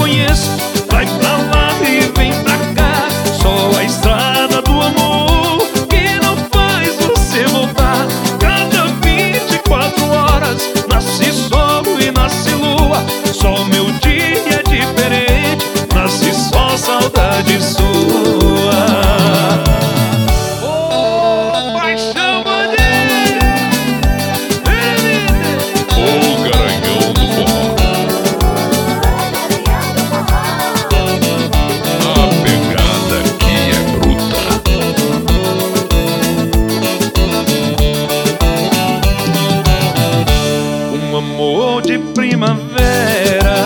conheço. Vai pra lá e vem pra cá, só a estrada do amor que não faz você voltar. Cada 24 horas nasce sol e nasce lua, só meu dia é diferente, nasce só saudade sua. Amor de primavera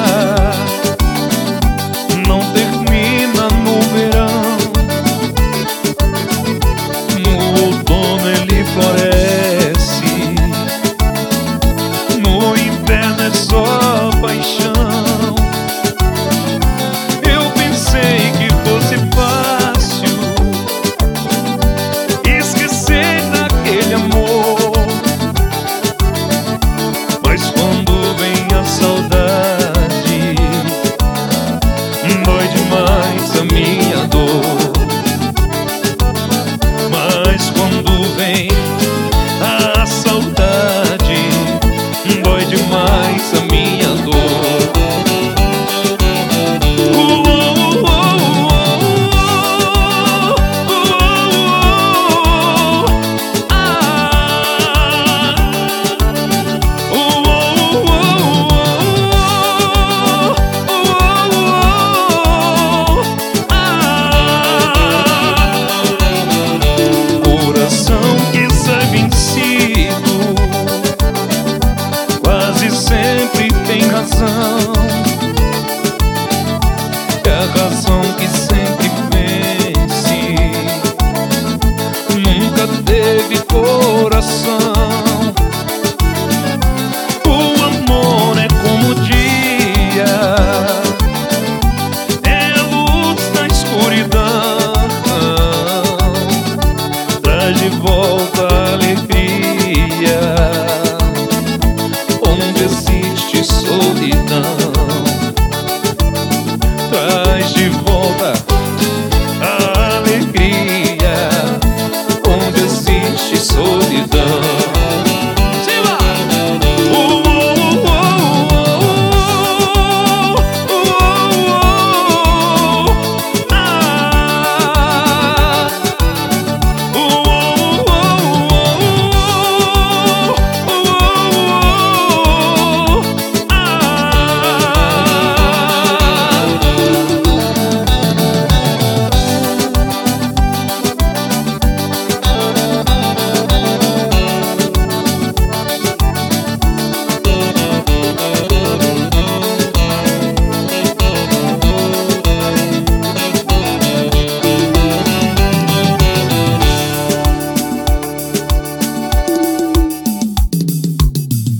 não termina no verão. No outono ele floresce, no inverno é só paixão. Eu pensei que fosse fácil esquecer daquele amor, mas quando vem a saudade, dói demais a minha dor. Mas quando vem a saudade, dói demais a minha dor. É a razão que sempre vence, nunca teve coração. O amor é como o dia, é a luz na escuridão, traz de volta a alegria onde existe solidão.